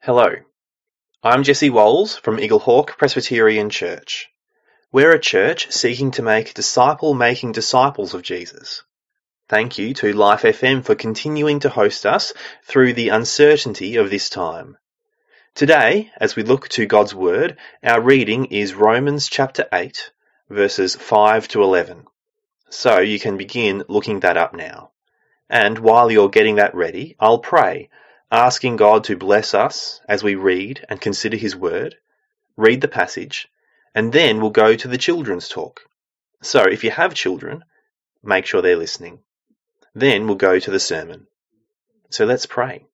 Hello, I'm Jesse Walls from Eaglehawk Presbyterian Church. We're a church seeking to make disciple-making disciples of Jesus. Thank you to Life FM for continuing to host us through the uncertainty of this time. Today, as we look to God's Word, our reading is Romans chapter 8, verses 5 to 11. So you can begin looking that up now. And while you're getting that ready, I'll pray, asking God to bless us as we read and consider His Word, read the passage, and then we'll go to the children's talk. So if you have children, make sure they're listening. Then we'll go to the sermon. So let's pray.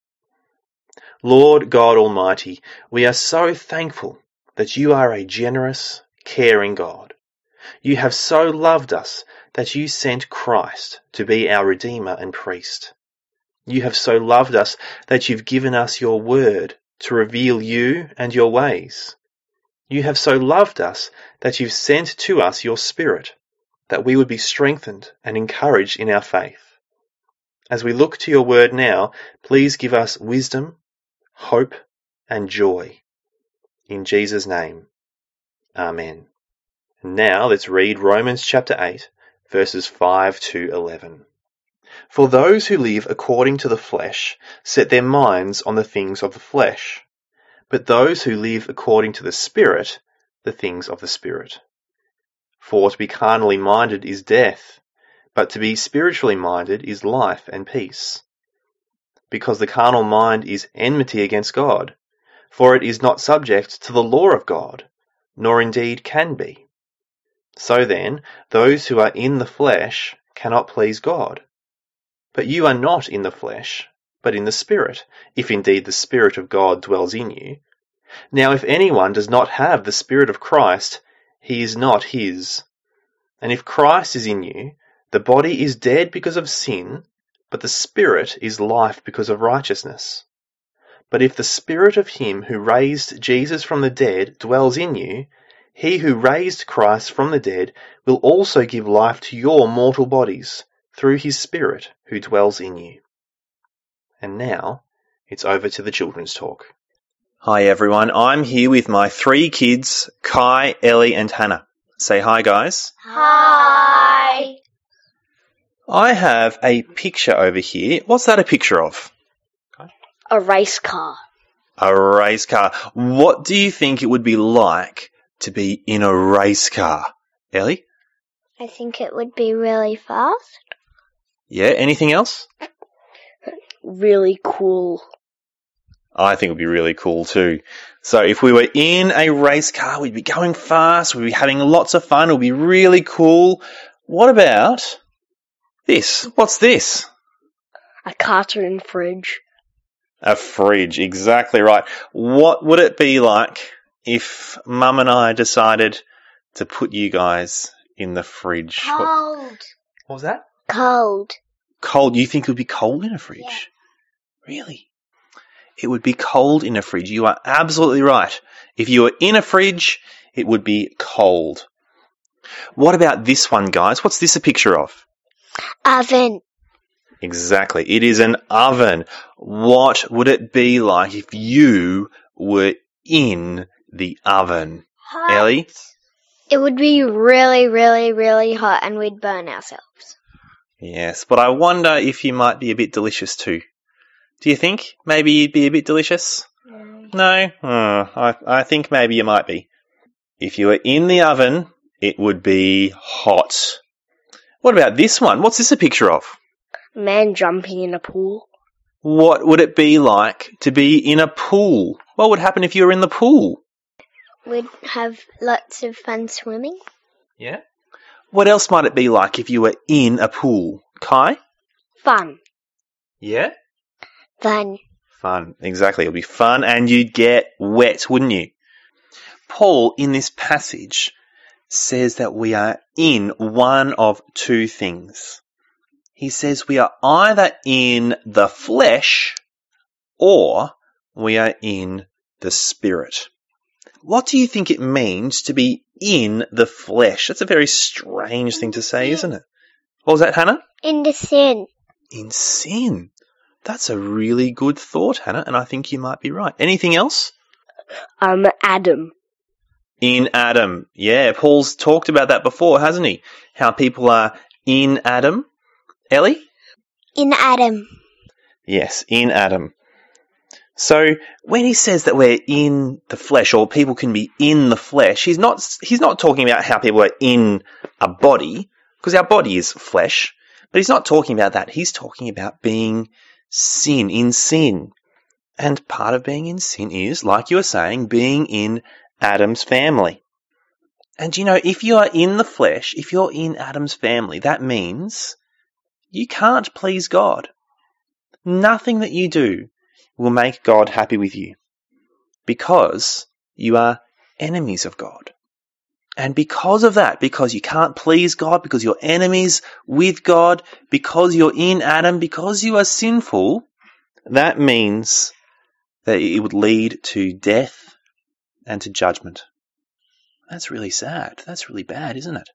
Lord God Almighty, we are so thankful that you are a generous, caring God. You have so loved us that you sent Christ to be our Redeemer and Priest. You have so loved us that you've given us your word to reveal you and your ways. You have so loved us that you've sent to us your Spirit, that we would be strengthened and encouraged in our faith. As we look to your word now, please give us wisdom, hope, and joy. In Jesus' name, Amen. And now let's read Romans chapter 8, verses 5 to 11. For those who live according to the flesh set their minds on the things of the flesh, but those who live according to the Spirit, the things of the Spirit. For to be carnally minded is death, but to be spiritually minded is life and peace. Because the carnal mind is enmity against God, for it is not subject to the law of God, nor indeed can be. So then, those who are in the flesh cannot please God. But you are not in the flesh, but in the Spirit, if indeed the Spirit of God dwells in you. Now if anyone does not have the Spirit of Christ, he is not his. And if Christ is in you, the body is dead because of sin, but the Spirit is life because of righteousness. But if the Spirit of him who raised Jesus from the dead dwells in you, he who raised Christ from the dead will also give life to your mortal bodies through his Spirit who dwells in you. And now, it's over to the children's talk. Hi everyone, I'm here with my 3 kids, Kai, Ellie and Hannah. Say hi guys. Hi! I have a picture over here. What's that a picture of? A race car. A race car. What do you think it would be like to be in a race car? Ellie? I think it would be really fast. Yeah, anything else? Really cool. I think it would be really cool too. So if we were in a race car, we'd be going fast, we'd be having lots of fun, it would be really cool. What about this? What's this? A cartoon fridge. A fridge, exactly right. What would it be like if Mum and I decided to put you guys in the fridge? Cold. What was that? Cold. Cold. You think it would be cold in a fridge? Yeah. Really? It would be cold in a fridge. You are absolutely right. If you were in a fridge, it would be cold. What about this one, guys? What's this a picture of? Oven. Exactly. It is an oven. What would it be like if you were in the oven? Hot. Ellie? It would be really, really, really hot and we'd burn ourselves. Yes, but I wonder if you might be a bit delicious too. Do you think maybe you'd be a bit delicious? No? I think maybe you might be. If you were in the oven, it would be hot. What about this one? What's this a picture of? Man jumping in a pool. What would it be like to be in a pool? What would happen if you were in the pool? We'd have lots of fun swimming. Yeah. What else might it be like if you were in a pool? Kai? Fun. Yeah? Fun. Fun, exactly. It'll be fun and you'd get wet, wouldn't you? Paul, in this passage, says that we are in one of 2 things. He says we are either in the flesh or we are in the Spirit. What do you think it means to be in the flesh? That's a very strange thing to say, isn't it? What was that, Hannah? In the sin. In sin. That's a really good thought, Hannah, and I think you might be right. Anything else? Adam. In Adam. Yeah, Paul's talked about that before, hasn't he? How people are in Adam. Ellie? In Adam. Yes, in Adam. So when he says that we're in the flesh, or people can be in the flesh, he's not talking about how people are in a body, because our body is flesh, but he's not talking about that. He's talking about being in sin. And part of being in sin is, like you were saying, being in Adam's family. And if you are in the flesh, if you're in Adam's family, that means you can't please God. Nothing that you do will make God happy with you, because you are enemies of God. And because of that, because you can't please God, because you're enemies with God, because you're in Adam, because you are sinful, that means that it would lead to death and to judgment. That's really sad. That's really bad, isn't it?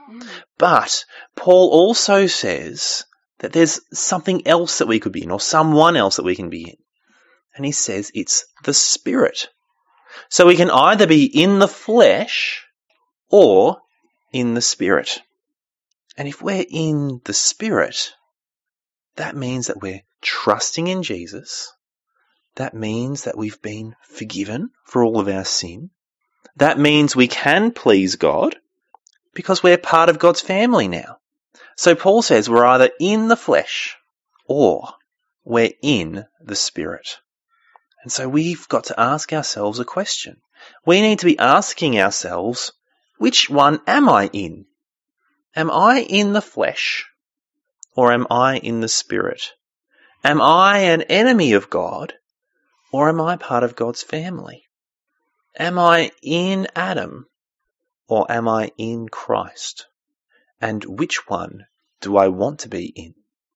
But Paul also says that there's something else that we could be in, or someone else that we can be in. And he says it's the Spirit. So we can either be in the flesh or in the Spirit. And if we're in the Spirit, that means that we're trusting in Jesus. That means that we've been forgiven for all of our sin. That means we can please God because we're part of God's family now. So Paul says we're either in the flesh or we're in the Spirit. And so we've got to ask ourselves a question. We need to be asking ourselves, which one am I in? Am I in the flesh or am I in the Spirit? Am I an enemy of God or am I part of God's family? Am I in Adam or am I in Christ? And which one do I want to be in?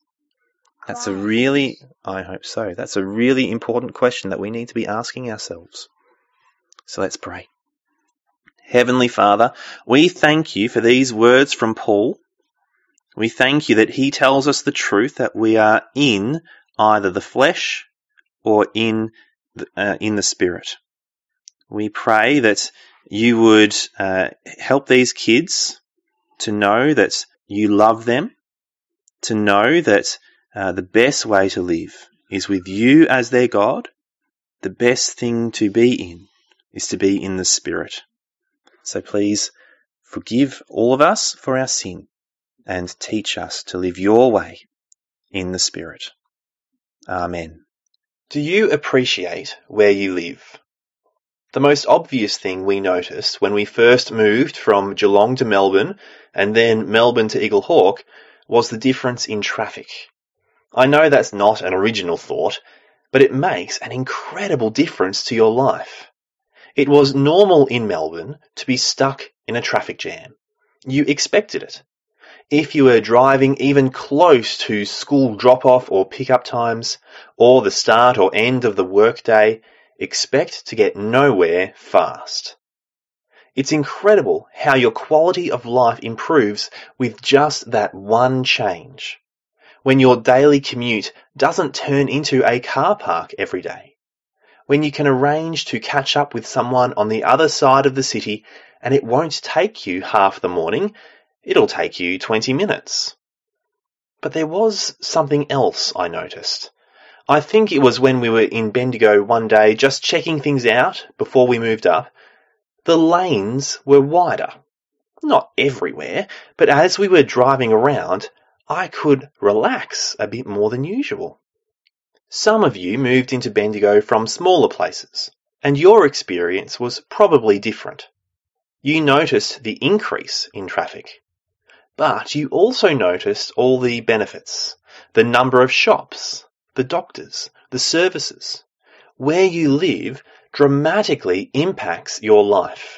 That's I hope so. That's a really important question that we need to be asking ourselves. So let's pray. Heavenly Father, we thank you for these words from Paul. We thank you that he tells us the truth, that we are in either the flesh or in the Spirit. We pray that you would help these kids to know that you love them, to know that the best way to live is with you as their God. The best thing to be in is to be in the Spirit. So please forgive all of us for our sin and teach us to live your way in the Spirit. Amen. Do you appreciate where you live? The most obvious thing we noticed when we first moved from Geelong to Melbourne and then Melbourne to Eagle Hawk was the difference in traffic. I know that's not an original thought, but it makes an incredible difference to your life. It was normal in Melbourne to be stuck in a traffic jam. You expected it. If you were driving even close to school drop-off or pick-up times, or the start or end of the workday, expect to get nowhere fast. It's incredible how your quality of life improves with just that one change. When your daily commute doesn't turn into a car park every day. When you can arrange to catch up with someone on the other side of the city and it won't take you half the morning, it'll take you 20 minutes. But there was something else I noticed. I think it was when we were in Bendigo one day just checking things out before we moved up. The lanes were wider. Not everywhere, but as we were driving around, I could relax a bit more than usual. Some of you moved into Bendigo from smaller places, and your experience was probably different. You noticed the increase in traffic, but you also noticed all the benefits, the number of shops, the doctors, the services. Where you live dramatically impacts your life.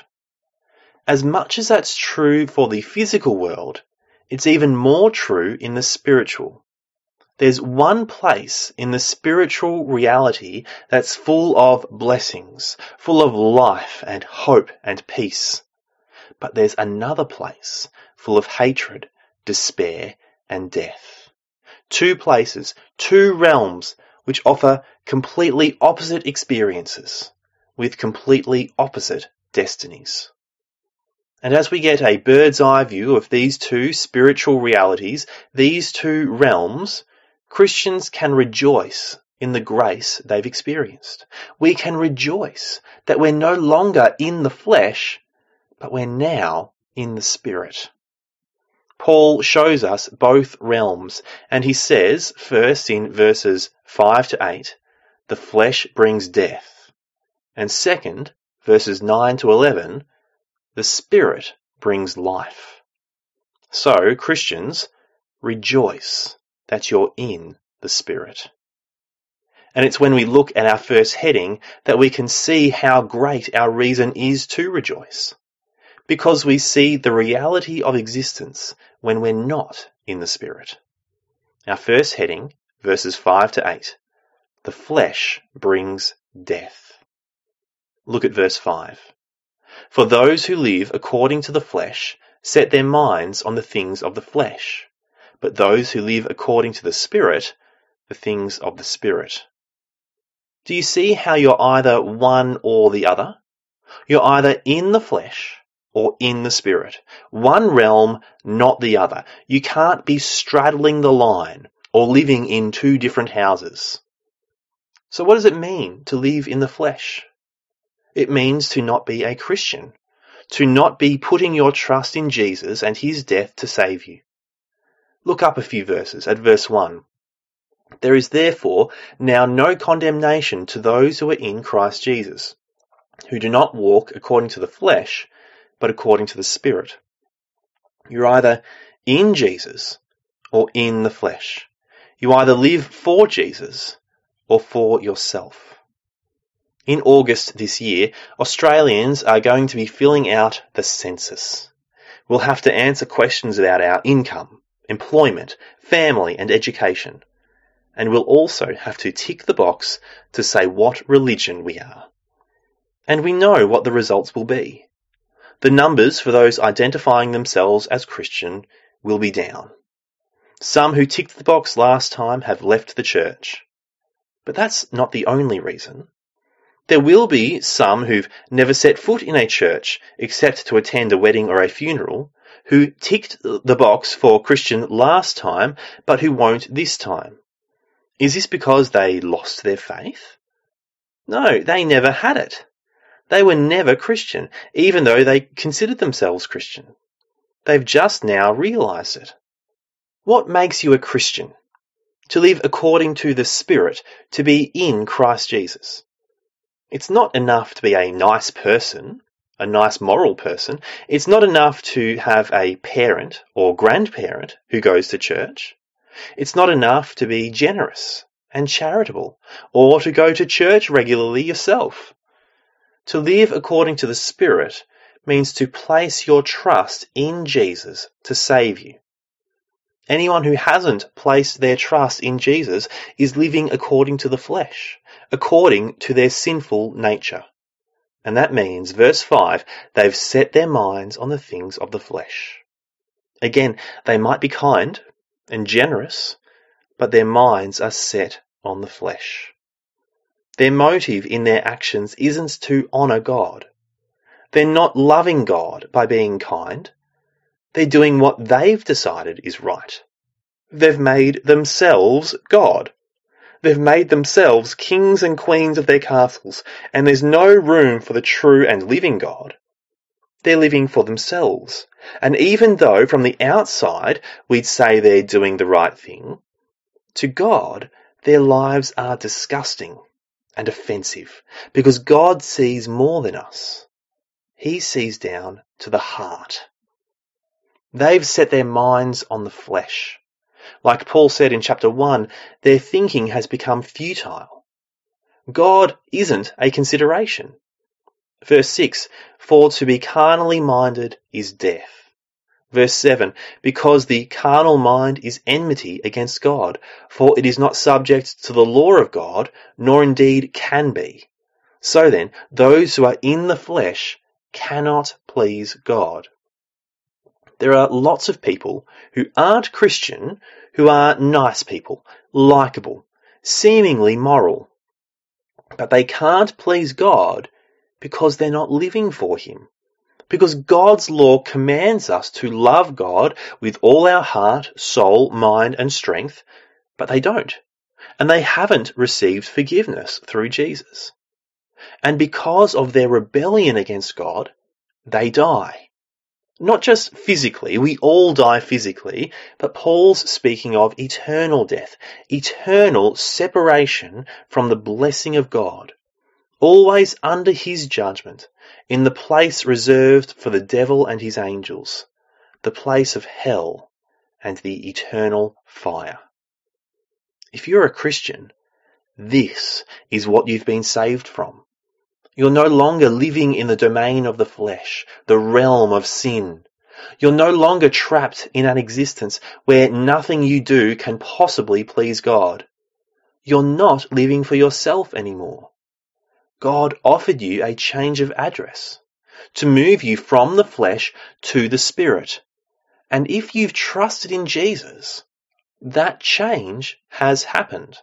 As much as that's true for the physical world, it's even more true in the spiritual. There's one place in the spiritual reality that's full of blessings, full of life and hope and peace. But there's another place full of hatred, despair, and death. Two places, two realms which offer completely opposite experiences with completely opposite destinies. And as we get a bird's eye view of these two spiritual realities, these two realms, Christians can rejoice in the grace they've experienced. We can rejoice that we're no longer in the flesh, but we're now in the Spirit. Paul shows us both realms, and he says, first in verses 5 to 8, the flesh brings death, and second, verses 9 to 11, the Spirit brings life. So, Christians, rejoice that you're in the Spirit. And it's when we look at our first heading that we can see how great our reason is to rejoice, because we see the reality of existence when we're not in the Spirit. Our first heading, verses 5 to 8, the flesh brings death. Look at verse 5. For those who live according to the flesh set their minds on the things of the flesh, but those who live according to the Spirit, the things of the Spirit. Do you see how you're either one or the other? You're either in the flesh or in the Spirit. One realm, not the other. You can't be straddling the line or living in two different houses. So what does it mean to live in the flesh? It means to not be a Christian, to not be putting your trust in Jesus and his death to save you. Look up a few verses at verse 1. There is therefore now no condemnation to those who are in Christ Jesus, who do not walk according to the flesh, but according to the Spirit. You're either in Jesus or in the flesh. You either live for Jesus or for yourself. In August this year, Australians are going to be filling out the census. We'll have to answer questions about our income, employment, family and education. And we'll also have to tick the box to say what religion we are. And we know what the results will be. The numbers for those identifying themselves as Christian will be down. Some who ticked the box last time have left the church. But that's not the only reason. There will be some who've never set foot in a church except to attend a wedding or a funeral, who ticked the box for Christian last time, but who won't this time. Is this because they lost their faith? No, they never had it. They were never Christian, even though they considered themselves Christian. They've just now realised it. What makes you a Christian? To live according to the Spirit, to be in Christ Jesus. It's not enough to be a nice person, a nice moral person. It's not enough to have a parent or grandparent who goes to church. It's not enough to be generous and charitable or to go to church regularly yourself. To live according to the Spirit means to place your trust in Jesus to save you. Anyone who hasn't placed their trust in Jesus is living according to the flesh, according to their sinful nature. And that means, verse 5, they've set their minds on the things of the flesh. Again, they might be kind and generous, but their minds are set on the flesh. Their motive in their actions isn't to honour God. They're not loving God by being kind. They're doing what they've decided is right. They've made themselves God. They've made themselves kings and queens of their castles, and there's no room for the true and living God. They're living for themselves. And even though from the outside we'd say they're doing the right thing, to God their lives are disgusting and offensive, because God sees more than us. He sees down to the heart. They've set their minds on the flesh. Like Paul said in chapter 1, their thinking has become futile. God isn't a consideration. Verse 6, for to be carnally minded is death. Verse 7, because the carnal mind is enmity against God, for it is not subject to the law of God, nor indeed can be. So then, those who are in the flesh cannot please God. There are lots of people who aren't Christian who are nice people, likeable, seemingly moral. But they can't please God because they're not living for him. Because God's law commands us to love God with all our heart, soul, mind and strength, but they don't. And they haven't received forgiveness through Jesus. And because of their rebellion against God, they die. Not just physically, we all die physically, but Paul's speaking of eternal death, eternal separation from the blessing of God, always under his judgment, in the place reserved for the devil and his angels, the place of hell and the eternal fire. If you're a Christian, this is what you've been saved from. You're no longer living in the domain of the flesh, the realm of sin. You're no longer trapped in an existence where nothing you do can possibly please God. You're not living for yourself anymore. God offered you a change of address to move you from the flesh to the Spirit. And if you've trusted in Jesus, that change has happened.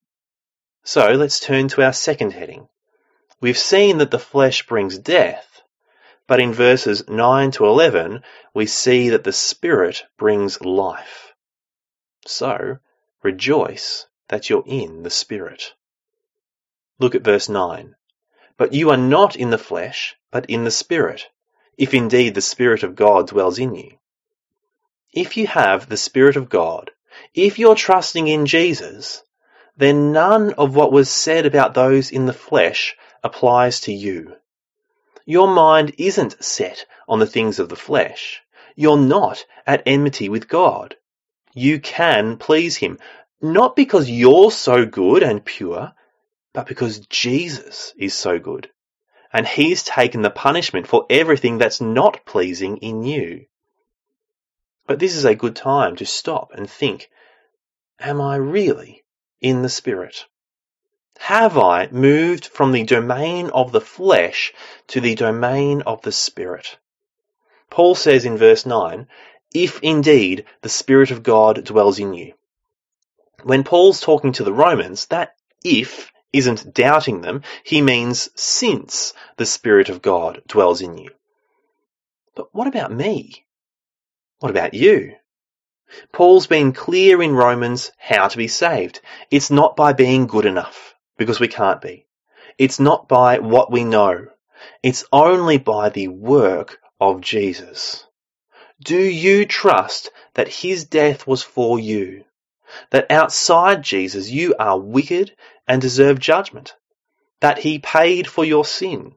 So let's turn to our second heading. We've seen that the flesh brings death, but in verses 9 to 11, we see that the Spirit brings life. So, rejoice that you're in the Spirit. Look at verse 9. But you are not in the flesh, but in the Spirit, if indeed the Spirit of God dwells in you. If you have the Spirit of God, if you're trusting in Jesus, then none of what was said about those in the flesh applies to you. Your mind isn't set on the things of the flesh. You're not at enmity with God. You can please him, not because you're so good and pure, but because Jesus is so good, and he's taken the punishment for everything that's not pleasing in you. But this is a good time to stop and think, am I really in the Spirit? Have I moved from the domain of the flesh to the domain of the Spirit? Paul says in verse 9, if indeed the Spirit of God dwells in you. When Paul's talking to the Romans, that if isn't doubting them, he means since the Spirit of God dwells in you. But what about me? What about you? Paul's been clear in Romans how to be saved. It's not by being good enough, because we can't be. It's not by what we know. It's only by the work of Jesus. Do you trust that his death was for you? That outside Jesus you are wicked and deserve judgment? That he paid for your sin?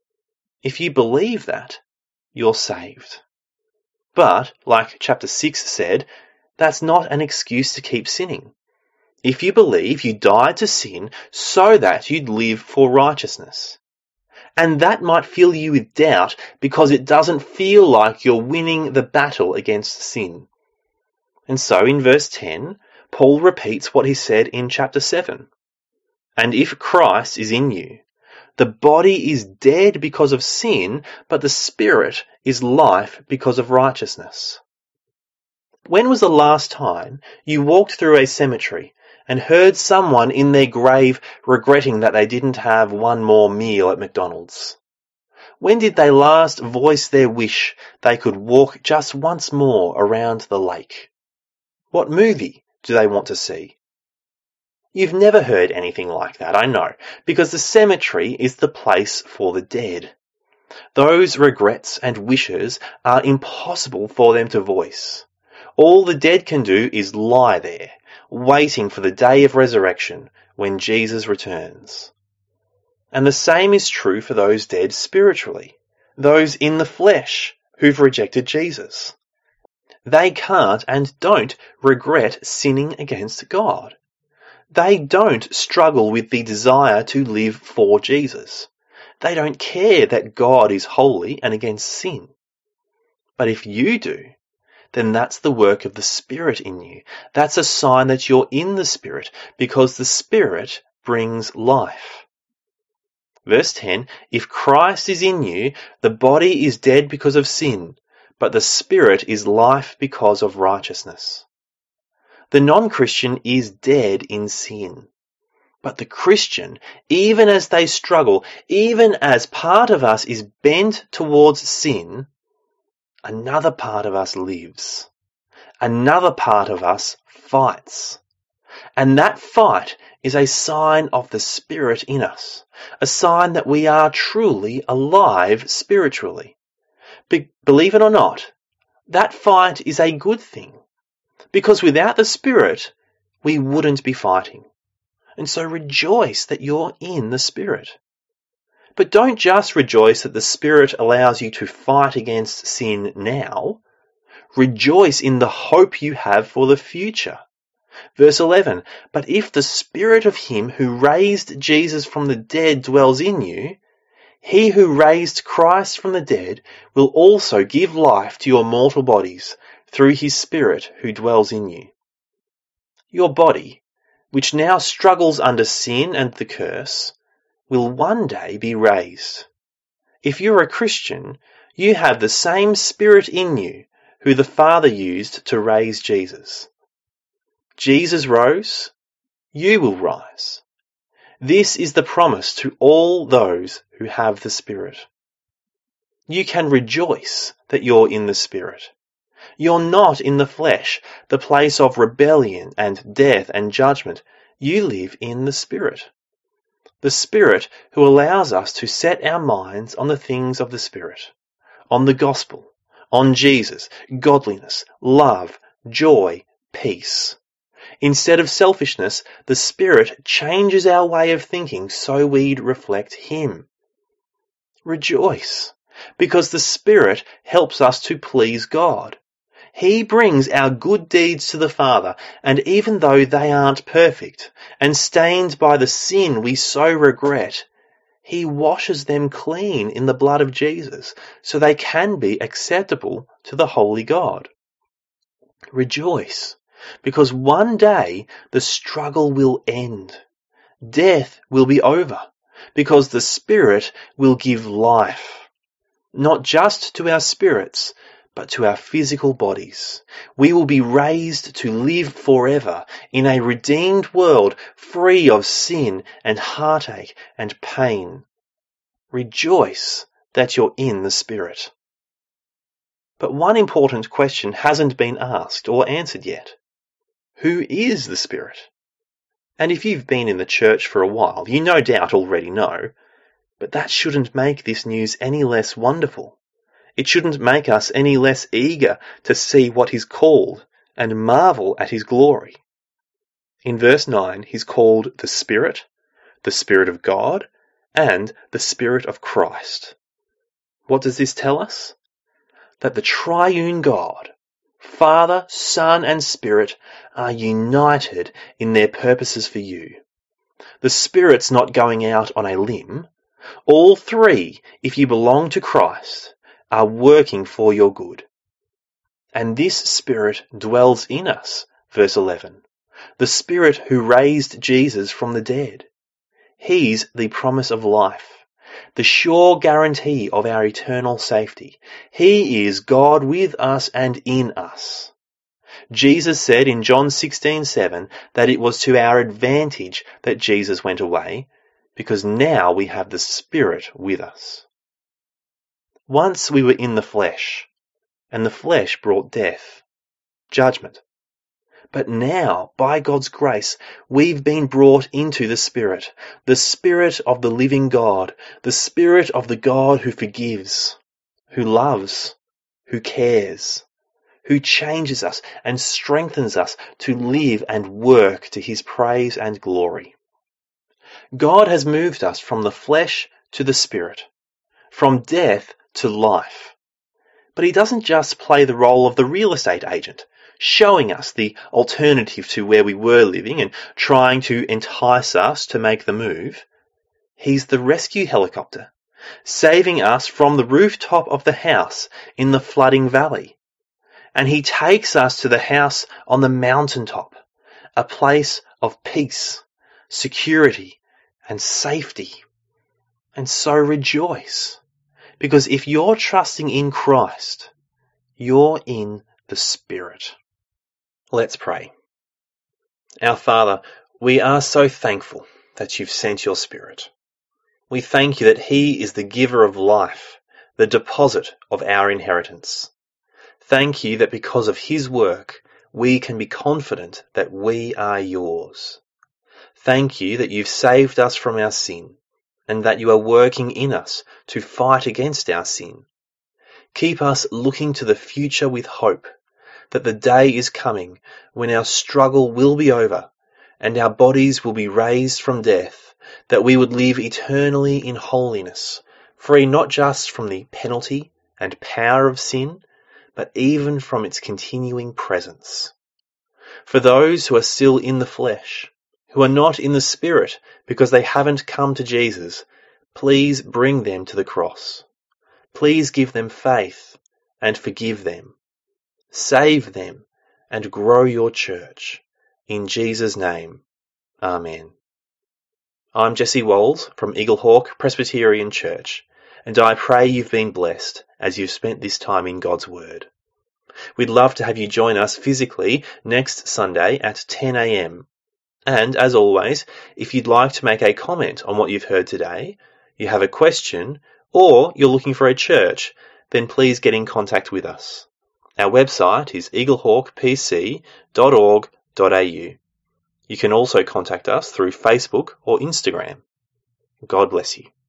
If you believe that, you're saved. But, like chapter 6 said, that's not an excuse to keep sinning. If you believe you died to sin so that you'd live for righteousness. And that might fill you with doubt because it doesn't feel like you're winning the battle against sin. And so in verse 10, Paul repeats what he said in chapter 7. And if Christ is in you, the body is dead because of sin, but the Spirit is life because of righteousness. When was the last time you walked through a cemetery and heard someone in their grave regretting that they didn't have one more meal at McDonald's? When did they last voice their wish they could walk just once more around the lake? What movie do they want to see? You've never heard anything like that, I know, because the cemetery is the place for the dead. Those regrets and wishes are impossible for them to voice. All the dead can do is lie there, waiting for the day of resurrection when Jesus returns. And the same is true for those dead spiritually, those in the flesh who've rejected Jesus. They can't and don't regret sinning against God. They don't struggle with the desire to live for Jesus. They don't care that God is holy and against sin. But if you do, then that's the work of the Spirit in you. That's a sign that you're in the Spirit, because the Spirit brings life. Verse 10, if Christ is in you, the body is dead because of sin, but the Spirit is life because of righteousness. The non-Christian is dead in sin. But the Christian, even as they struggle, even as part of us is bent towards sin, another part of us lives. Another part of us fights. And that fight is a sign of the Spirit in us, a sign that we are truly alive spiritually. Believe it or not, that fight is a good thing, because without the Spirit, we wouldn't be fighting. And so rejoice that you're in the Spirit. But don't just rejoice that the Spirit allows you to fight against sin now. Rejoice in the hope you have for the future. Verse 11, but if the Spirit of him who raised Jesus from the dead dwells in you, he who raised Christ from the dead will also give life to your mortal bodies through his Spirit who dwells in you. Your body, which now struggles under sin and the curse, will one day be raised. If you're a Christian, you have the same Spirit in you who the Father used to raise Jesus. Jesus rose, you will rise. This is the promise to all those who have the Spirit. You can rejoice that you're in the Spirit. You're not in the flesh, the place of rebellion and death and judgment. You live in the Spirit. The Spirit who allows us to set our minds on the things of the Spirit, on the gospel, on Jesus, godliness, love, joy, peace. Instead of selfishness, the Spirit changes our way of thinking so we'd reflect Him. Rejoice, because the Spirit helps us to please God. He brings our good deeds to the Father, and even though they aren't perfect and stained by the sin we so regret, He washes them clean in the blood of Jesus so they can be acceptable to the holy God. Rejoice, because one day the struggle will end. Death will be over, because the Spirit will give life, not just to our spirits, but to our physical bodies. We will be raised to live forever in a redeemed world free of sin and heartache and pain. Rejoice that you're in the Spirit. But one important question hasn't been asked or answered yet. Who is the Spirit? And if you've been in the church for a while, you no doubt already know, but that shouldn't make this news any less wonderful. It shouldn't make us any less eager to see what He's called and marvel at His glory. In verse 9, He's called the Spirit of God, and the Spirit of Christ. What does this tell us? That the triune God, Father, Son, and Spirit are united in their purposes for you. The Spirit's not going out on a limb. All three, if you belong to Christ, are working for your good. And this Spirit dwells in us, verse 11. The Spirit who raised Jesus from the dead. He's the promise of life, the sure guarantee of our eternal safety. He is God with us and in us. Jesus said in John 16:7 that it was to our advantage that Jesus went away, because now we have the Spirit with us. Once we were in the flesh, and the flesh brought death, judgment. But now, by God's grace, we've been brought into the Spirit of the living God, the Spirit of the God who forgives, who loves, who cares, who changes us and strengthens us to live and work to His praise and glory. God has moved us from the flesh to the Spirit, from death to life. But He doesn't just play the role of the real estate agent, showing us the alternative to where we were living and trying to entice us to make the move. He's the rescue helicopter, saving us from the rooftop of the house in the flooding valley. And He takes us to the house on the mountaintop, a place of peace, security, and safety. And so rejoice, because if you're trusting in Christ, you're in the Spirit. Let's pray. Our Father, we are so thankful that you've sent your Spirit. We thank you that he is the giver of life, the deposit of our inheritance. Thank you that because of his work, we can be confident that we are yours. Thank you that you've saved us from our sin, and that you are working in us to fight against our sin. Keep us looking to the future with hope, that the day is coming when our struggle will be over and our bodies will be raised from death, that we would live eternally in holiness, free not just from the penalty and power of sin, but even from its continuing presence. For those who are still in the flesh, who are not in the Spirit because they haven't come to Jesus, please bring them to the cross. Please give them faith and forgive them. Save them and grow your church. In Jesus' name, Amen. I'm Jesse Walls from Eaglehawk Presbyterian Church, and I pray you've been blessed as you've spent this time in God's Word. We'd love to have you join us physically next Sunday at 10 a.m. And as always, if you'd like to make a comment on what you've heard today, you have a question, or you're looking for a church, then please get in contact with us. Our website is eaglehawkpc.org.au. You can also contact us through Facebook or Instagram. God bless you.